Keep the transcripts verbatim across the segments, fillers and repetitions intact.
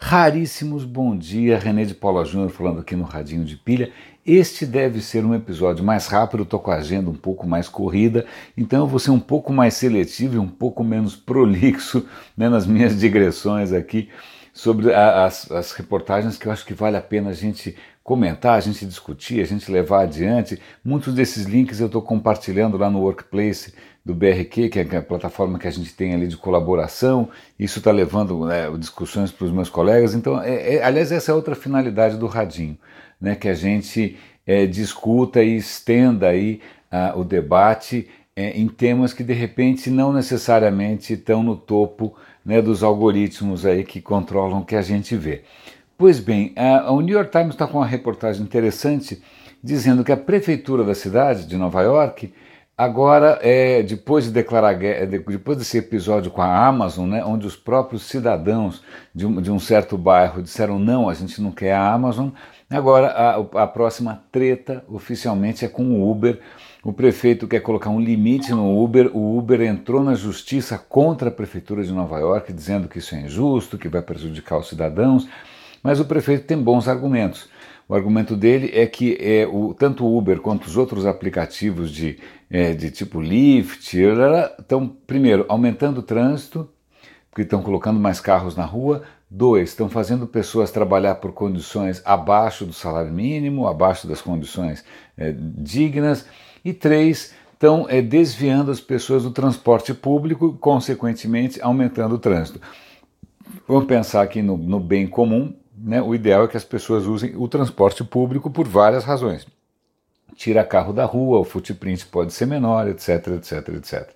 Raríssimos, bom dia, René de Paula Júnior falando aqui no Radinho de Pilha. Este deve ser um episódio mais rápido, estou com a agenda um pouco mais corrida, então eu vou ser um pouco mais seletivo e um pouco menos prolixo, né, nas minhas digressões aqui sobre a, as, as reportagens que eu acho que vale a pena a gente comentar, a gente discutir, a gente levar adiante. Muitos desses links eu estou compartilhando lá no Workplace do B R Q, que é a plataforma que a gente tem ali de colaboração. Isso está levando, né, discussões para os meus colegas. Então, é, é, aliás, essa é outra finalidade do Radinho, né, que a gente é, discuta e estenda aí uh, o debate é, em temas que de repente não necessariamente estão no topo, né, dos algoritmos aí que controlam o que a gente vê. Pois bem, uh, o New York Times está com uma reportagem interessante dizendo que a prefeitura da cidade de Nova York agora, é, depois de declarar guerra, depois desse episódio com a Amazon, né, onde os próprios cidadãos de um, de um certo bairro disseram não, a gente não quer a Amazon, agora a, a próxima treta oficialmente é com o Uber. O prefeito quer colocar um limite no Uber, o Uber entrou na justiça contra a prefeitura de Nova York, dizendo que isso é injusto, que vai prejudicar os cidadãos, mas o prefeito tem bons argumentos. O argumento dele é que é, o, tanto o Uber quanto os outros aplicativos de, é, de tipo Lyft estão, primeiro, aumentando o trânsito, porque estão colocando mais carros na rua. Dois, estão fazendo pessoas trabalhar por condições abaixo do salário mínimo, abaixo das condições é, dignas. E três, estão é, desviando as pessoas do transporte público, consequentemente aumentando o trânsito. Vamos pensar aqui no, no bem comum, né? O ideal é que as pessoas usem o transporte público por várias razões. Tira carro da rua, o footprint pode ser menor, etc, etc, etcétera.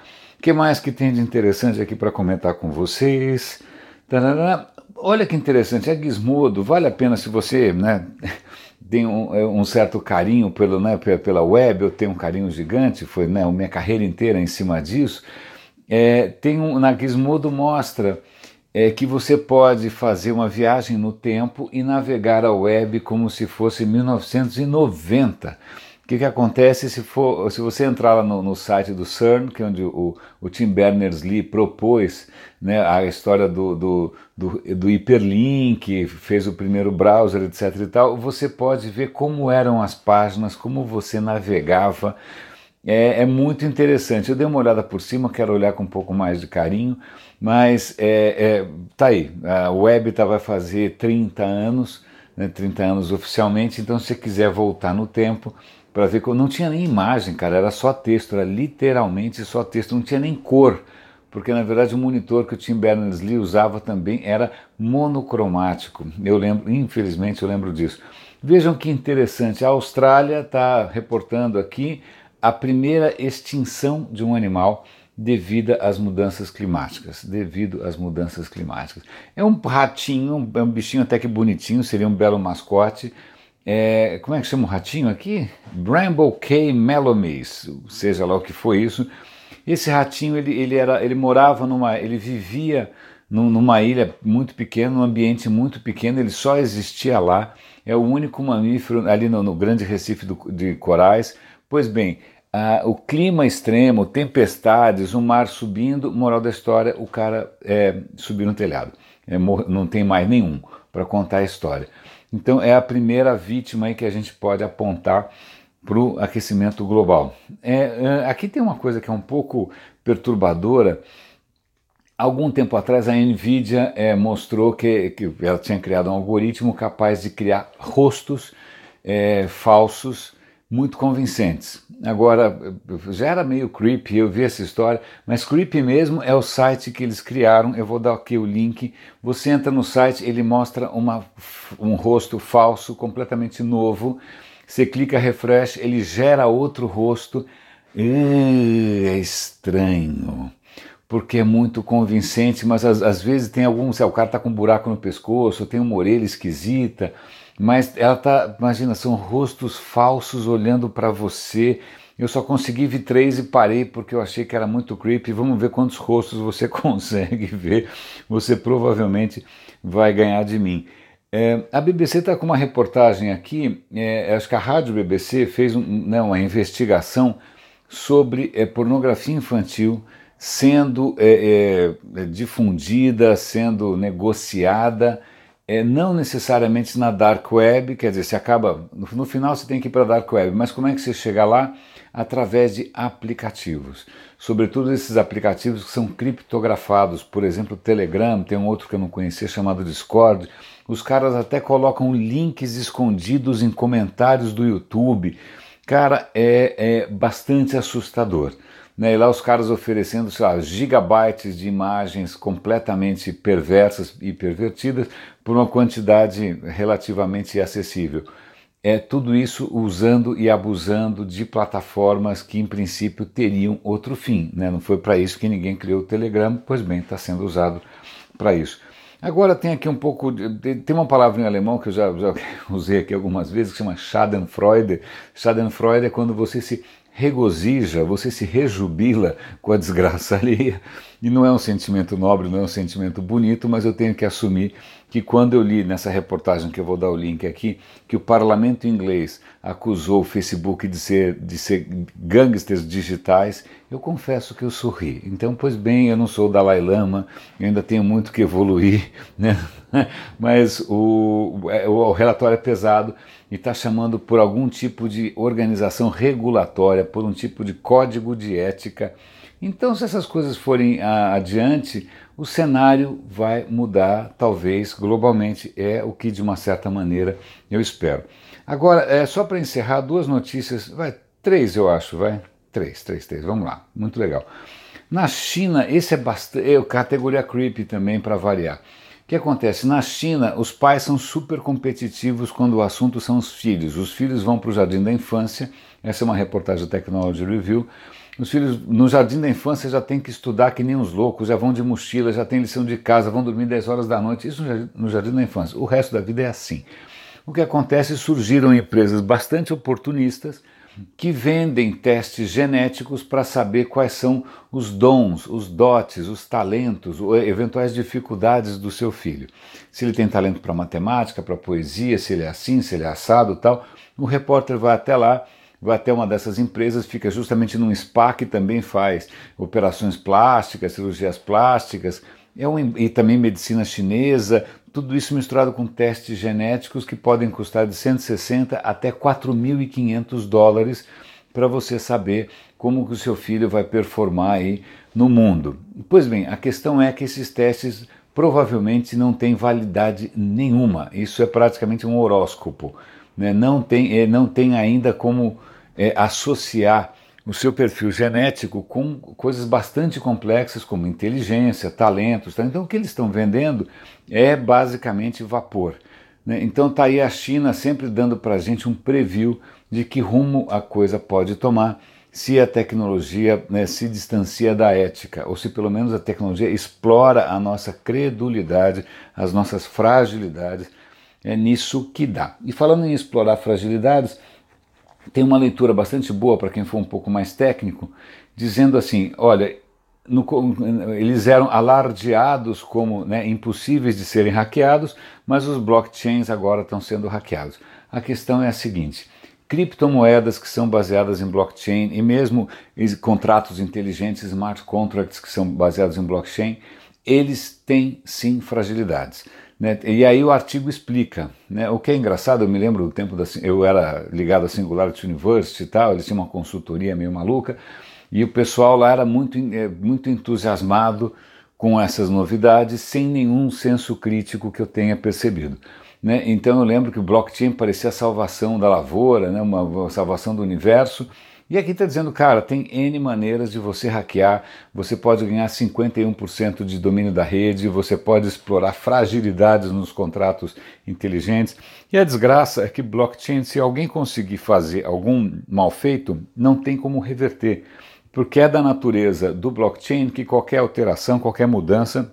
O que mais que tem de interessante aqui para comentar com vocês? Tarará. Olha que interessante, a Gizmodo, vale a pena se você, né, tem um, um certo carinho pelo, né, pela web, eu tenho um carinho gigante, foi, né, a minha carreira inteira em cima disso. É, tem um, na Gizmodo mostra é, que você pode fazer uma viagem no tempo e navegar a web como se fosse mil novecentos e noventa. O que, que acontece se, for, se você entrar lá no, no site do CERN, que é onde o, o Tim Berners-Lee propôs, né, a história do, do, do, do hiperlink, fez o primeiro browser, etc e tal, você pode ver como eram as páginas, como você navegava. É, é muito interessante. Eu dei uma olhada por cima, quero olhar com um pouco mais de carinho, mas é, é, tá aí, a web tá, vai fazer trinta anos, né, trinta anos oficialmente, então se você quiser voltar no tempo para ver que não tinha nem imagem, cara, era só texto, era literalmente só texto, não tinha nem cor, porque na verdade o monitor que o Tim Berners-Lee usava também era monocromático. Eu lembro, infelizmente eu lembro disso. Vejam que interessante, a Austrália está reportando aqui a primeira extinção de um animal devido às mudanças climáticas, devido às mudanças climáticas. É um ratinho, é um bichinho até que bonitinho, seria um belo mascote. É, como é que chama o ratinho aqui? Bramblecay melomys, seja lá o que foi isso. Esse ratinho, ele, ele, era, ele morava numa, ele vivia num, numa ilha muito pequena, num ambiente muito pequeno, ele só existia lá, é o único mamífero ali no, no grande recife do, de corais. Pois bem, ah, o clima extremo, tempestades, o mar subindo, moral da história, o cara é, subiu no telhado, é, não tem mais nenhum para contar a história. Então é a primeira vítima aí que a gente pode apontar para o aquecimento global. É, é, aqui tem uma coisa que é um pouco perturbadora. Algum tempo atrás a NVIDIA é, mostrou que, que ela tinha criado um algoritmo capaz de criar rostos é, falsos muito convincentes. Agora, já era meio creepy, eu vi essa história, mas creepy mesmo é o site que eles criaram. Eu vou dar aqui o link. Você entra no site, ele mostra uma, um rosto falso, completamente novo. Você clica refresh, ele gera outro rosto. É estranho, porque é muito convincente, mas às, às vezes tem algum, sei lá, o cara está com um buraco no pescoço, tem uma orelha esquisita, mas ela tá, imagina, são rostos falsos olhando para você. Eu só consegui ver três e parei porque eu achei que era muito creepy. Vamos ver quantos rostos você consegue ver. Você provavelmente vai ganhar de mim. É, a B B C está com uma reportagem aqui, é, acho que a Rádio B B C fez um, né, uma investigação sobre é, pornografia infantil sendo é, é, difundida, sendo negociada é, não necessariamente na Dark Web, quer dizer, você acaba, no, no final você tem que ir para a Dark Web, mas como é que você chega lá? Através de aplicativos, sobretudo esses aplicativos que são criptografados, por exemplo o Telegram, tem um outro que eu não conhecia chamado Discord, os caras até colocam links escondidos em comentários do YouTube, cara, é, é bastante assustador. Né, e lá os caras oferecendo, sei lá, gigabytes de imagens completamente perversas e pervertidas por uma quantidade relativamente acessível. É tudo isso usando e abusando de plataformas que em princípio teriam outro fim. Né? Não foi para isso que ninguém criou o Telegram, pois bem, está sendo usado para isso. Agora tem aqui um pouco, de, tem uma palavra em alemão que eu já, já usei aqui algumas vezes, que chama Schadenfreude. Schadenfreude é quando você se regozija, você se rejubila com a desgraça alheia, e não é um sentimento nobre, não é um sentimento bonito, mas eu tenho que assumir que quando eu li nessa reportagem, que eu vou dar o link aqui, que o parlamento inglês acusou o Facebook de ser, de ser gangsters digitais, eu confesso que eu sorri. Então, pois bem, eu não sou o Dalai Lama, eu ainda tenho muito que evoluir, né? Mas o, o relatório é pesado e está chamando por algum tipo de organização regulatória, por um tipo de código de ética. Então, se essas coisas forem a, adiante, o cenário vai mudar, talvez, globalmente, é o que de uma certa maneira eu espero. Agora, é, só para encerrar, duas notícias, vai, três eu acho, vai, três, três, três, vamos lá, muito legal. Na China, esse é bastante, é categoria creepy também para variar. O que acontece? Na China, os pais são super competitivos quando o assunto são os filhos. Os filhos vão para o jardim da infância, essa é uma reportagem do Technology Review. Os filhos no jardim da infância já tem que estudar que nem os loucos, já vão de mochila, já tem lição de casa, vão dormir dez horas da noite, isso no jardim da infância. O resto da vida é assim. O que acontece? Surgiram empresas bastante oportunistas que vendem testes genéticos para saber quais são os dons, os dotes, os talentos, eventuais dificuldades do seu filho. Se ele tem talento para matemática, para poesia, se ele é assim, se ele é assado e tal, o repórter vai até lá, vai até uma dessas empresas, fica justamente num spa que também faz operações plásticas, cirurgias plásticas, é um, e também medicina chinesa, tudo isso misturado com testes genéticos que podem custar de cento e sessenta até quatro mil e quinhentos dólares para você saber como que o seu filho vai performar aí no mundo. Pois bem, a questão é que esses testes provavelmente não têm validade nenhuma, isso é praticamente um horóscopo, né? Não tem, não tem ainda como é, associar o seu perfil genético com coisas bastante complexas como inteligência, talentos. Tá? Então o que eles estão vendendo é basicamente vapor. Né? Então está aí a China sempre dando para a gente um preview de que rumo a coisa pode tomar se a tecnologia, né, se distancia da ética, ou se pelo menos a tecnologia explora a nossa credulidade, as nossas fragilidades. É nisso que dá. E falando em explorar fragilidades, tem uma leitura bastante boa para quem for um pouco mais técnico, dizendo assim, olha, no, eles eram alardeados como, né, impossíveis de serem hackeados, mas os blockchains agora estão sendo hackeados. A questão é a seguinte, criptomoedas que são baseadas em blockchain e mesmo contratos inteligentes, smart contracts que são baseados em blockchain, eles têm sim fragilidades. Né? E aí o artigo explica, né? O que é engraçado, eu me lembro do tempo da, eu era ligado à Singularity University e tal, eles tinham uma consultoria meio maluca, e o pessoal lá era muito, muito entusiasmado com essas novidades, sem nenhum senso crítico que eu tenha percebido. Né? Então eu lembro que o blockchain parecia a salvação da lavoura, né? Uma salvação do universo. E aqui está dizendo, cara, tem N maneiras de você hackear, você pode ganhar cinquenta e um por cento de domínio da rede, você pode explorar fragilidades nos contratos inteligentes. E a desgraça é que blockchain, se alguém conseguir fazer algum mal feito, não tem como reverter, porque é da natureza do blockchain que qualquer alteração, qualquer mudança,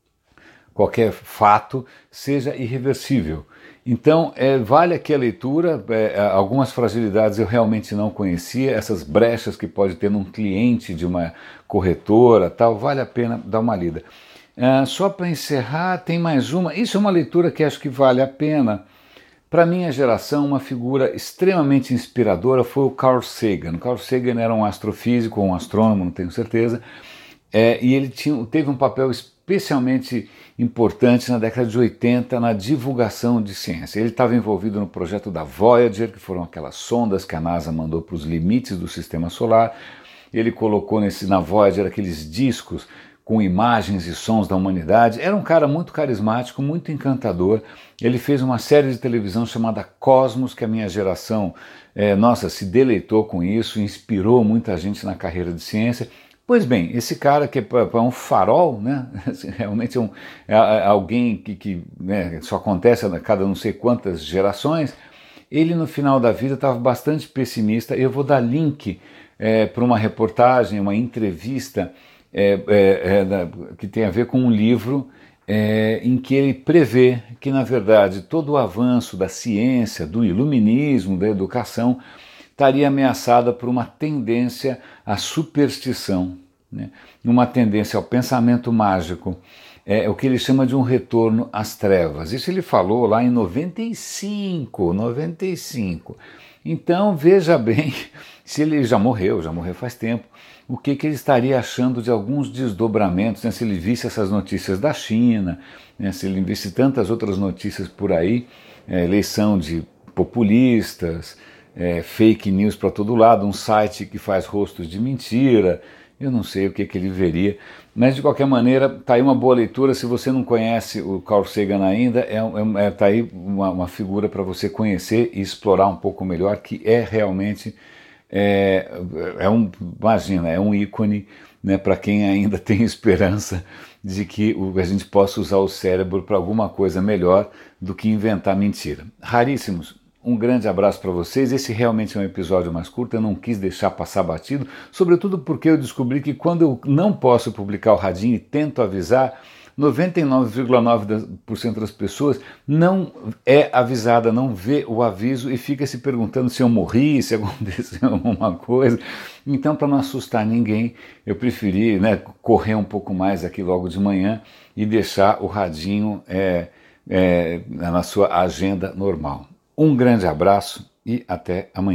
qualquer fato seja irreversível. Então, é, vale aqui a leitura, é, algumas fragilidades eu realmente não conhecia, essas brechas que pode ter num cliente de uma corretora, tal, vale a pena dar uma lida. É, só para encerrar, tem mais uma, isso é uma leitura que acho que vale a pena. Para minha geração, uma figura extremamente inspiradora foi o Carl Sagan. Carl Sagan era um astrofísico, ou um astrônomo, não tenho certeza, é, e ele tinha, teve um papel especialmente importante na década de oitenta na divulgação de ciência. Ele estava envolvido no projeto da Voyager, que foram aquelas sondas que a NASA mandou para os limites do sistema solar. Ele colocou nesse, na Voyager aqueles discos com imagens e sons da humanidade. Era um cara muito carismático, muito encantador. Ele fez uma série de televisão chamada Cosmos, que a minha geração, é, nossa, se deleitou com isso, inspirou muita gente na carreira de ciência. Pois bem, esse cara que é um farol, né? Realmente é, um, é alguém que, que né, só acontece a cada não sei quantas gerações, ele no final da vida estava bastante pessimista. Eu vou dar link é, para uma reportagem, uma entrevista é, é, é, da, que tem a ver com um livro é, em que ele prevê que, na verdade, todo o avanço da ciência, do iluminismo, da educação, estaria ameaçada por uma tendência à superstição, né? Uma tendência ao pensamento mágico, é o que ele chama de um retorno às trevas. Isso ele falou lá em noventa e cinco, noventa e cinco. Então veja bem, se ele já morreu, já morreu faz tempo, o que, que ele estaria achando de alguns desdobramentos, né? Se ele visse essas notícias da China, né? Se ele visse tantas outras notícias por aí, é, eleição de populistas, É, fake news para todo lado, um site que faz rostos de mentira, eu não sei o que, que ele veria, mas de qualquer maneira está aí uma boa leitura. Se você não conhece o Carl Sagan ainda, é, é, tá aí uma, uma figura para você conhecer e explorar um pouco melhor, que é realmente, é, é um, imagina, é um ícone, né, para quem ainda tem esperança de que o, a gente possa usar o cérebro para alguma coisa melhor do que inventar mentira. Raríssimos. Um grande abraço para vocês. Esse realmente é um episódio mais curto, eu não quis deixar passar batido, sobretudo porque eu descobri que quando eu não posso publicar o radinho e tento avisar, noventa e nove vírgula nove por cento das pessoas não é avisada, não vê o aviso e fica se perguntando se eu morri, se aconteceu alguma coisa. Então, para não assustar ninguém, eu preferi, né, correr um pouco mais aqui logo de manhã e deixar o radinho é, é, na sua agenda normal. Um grande abraço e até amanhã.